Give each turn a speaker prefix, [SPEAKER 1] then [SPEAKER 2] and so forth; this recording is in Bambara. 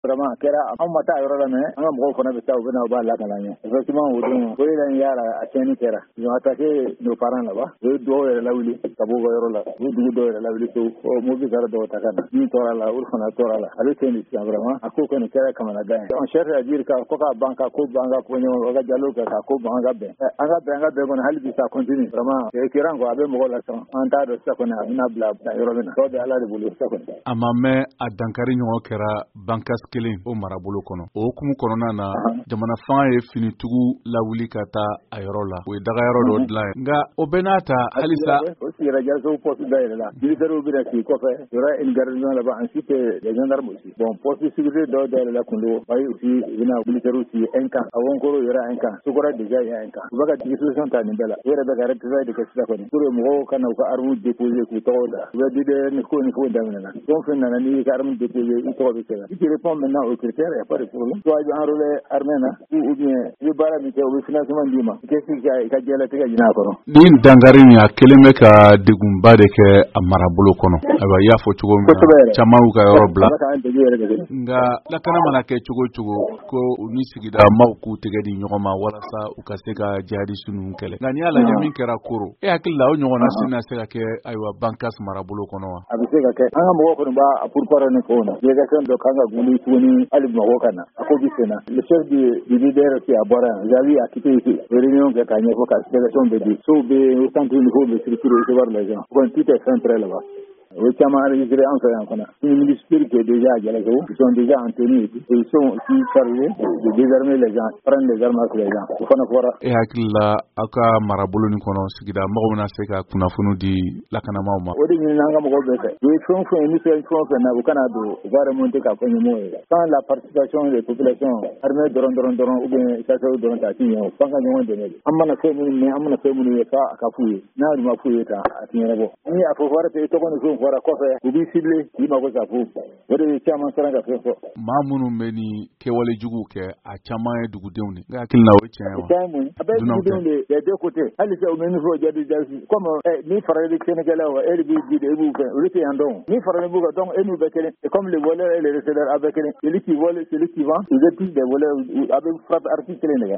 [SPEAKER 1] vraiment kɛra an ma taa yɔrɔ la mais an ka mɔgɔw fana bɛ taa u bɛna u b'a lakana ɲɛ effectivement o don o yɛrɛ yara a tiɲɛni kɛra ils ont attaqué nos parents là-bas o ye dɔw yɛrɛ lawuli ka bɔ u ka yɔrɔ la u dugu dɔw yɛrɛ lawuli so mobili taara dɔw ta ka na min tɔɔra la olu fana tɔɔra la ale tɛ nin sisan vraiment a ko kɔni kɛra kamanagan ye on cherche à dire ka ko ka ban ka ko ban ka ko ɲɔgɔn o ka jalo kɛ ka ko ban ka bɛn an ka bɛn kɔni hali bi ça continue vraiment c'est écœurant quoi a bɛ mɔgɔw la sɔn an t'a dɔn sisan kɔni a bɛna bila yɔrɔ min na tɔ bɛ ala de bolo sisan kɔni
[SPEAKER 2] a ma mɛn a dankari ɲɔgɔn kɛra bankas kelen o marabolo kɔnɔ o hukumu kɔnɔna na jamana fanga ye finitugu lawuli ka taa a yɔrɔ la o ye daga yɔrɔ dɔ dilan ye nka o bɛɛ n'a ta halisa
[SPEAKER 1] o sigira jarisow poste dayɛlɛ la militaires bɛna sigi kɔfɛ il y aura une garnison là-bas ensuite les gendarmes aussi bon poste sécurité dɔw dayɛlɛ la kundo ayi aussi u bɛna militaires sigi un camp a Wonkoro il y aura un camp Sokora déjà il y a un camp u bɛ ka disposition ta nin bɛɛ la u yɛrɛ bɛ ka représailles de kɛ sisan kɔni pour que mɔgɔw kana u ka armes déposer k'u tɔgɔ da u bɛ di de ni ko daminɛna donc fɛn nana n'i ka arme déposer i tɔgɔ bɛ sɛbɛn si tu réponds maintenant aux critères il n'y a pas de problème soit i bɛ enrôler armée na ou bien i bɛ baara min kɛ u bɛ financement d'i ma qu'est-ce i ka diɲɛlatigɛ ɲin'a kɔnɔ
[SPEAKER 2] ni dankari in a kelen bɛ ka degunba de kɛ a marabolo kɔnɔ ayiwa i y'a fɔ cogo min na caman y'u ka yɔrɔ bila nka lakana mana kɛ cogo cogo ko u ni sigida maaw k'u tɛgɛ di ɲɔgɔn ma walasa u ka se ka jihadiste ninnu kɛlɛ nka n'i y'a lajɛ min kɛra koro e hakili la o ɲɔgɔnna sina se ka kɛ ayiwa bankas marabolo kɔnɔ wa
[SPEAKER 1] a bɛ se ka kɛ an ka mɔgɔw kɔni b'a pourquoi ni fɛnw na délégation dɔ kan ka wuli tuguni hali mɔgɔw ka na a ko bi senna le chef du leader qui a bɔra yan Javi a quitté ici réunion kɛ k'a ɲɛfɔ ka délégation bɛ di sow bɛ au centre niveau bɛ structuré recevoir les gens kɔni tout est fin prêt là-bas o ye caman enregistré an fɛ yan fana une ministre qui est déjà à Dialasso ils sont déjà en tenue et ils sont aussi chargés de désarmer les gens prendre les armes sur les gens o fana fɔra
[SPEAKER 2] e hakili la aw ka marabolo nin kɔnɔ sigida mɔgɔw bɛna se ka kunnafoni di lakanamaw ma
[SPEAKER 1] o de ɲinina an ka mɔgɔw bɛɛ fɛ o ye fɛn fɛn ni fɛn fɛn na u kana don u va remonter k'a fɔ ɲɛmɔgɔw ye sans la participation des populations armée dɔrɔn ou bien SACEW dɔrɔn ta ti ɲɛ o f'an ka ɲɔgɔn dɛmɛ de an mana fɛn minnu mɛn an mana fɛn minnu ye f'a ka f'u ye n'a dun ma f'u ye ta a ti ɲɛnabɔ ni a fɔ fɔra tɛ tɔgɔ ni fɛn fɔra kɔfɛ u b'i ciblé k'i mago sa fo o de ye caman siran ka fɛn fɔ
[SPEAKER 2] maa minnu bɛ ni kɛwale juguw kɛ a caman ye dugudenw de nka hakili la o ye tiɲɛ wa
[SPEAKER 1] a bɛɛ dugudenw de des deux côtés hali sisan u bɛ min fɔ jadi comme ni farali sɛnɛkɛlaw e de b'i di de e b'u fɛ olu tɛ yan dɔn ni farali b'u kan donc e n'u bɛɛ kelen et comme les voleurs et les receveurs a bɛɛ kelen celui qui vole celui qui vend vous êtes tous des voleurs a bɛ frappe artiste kelen de kan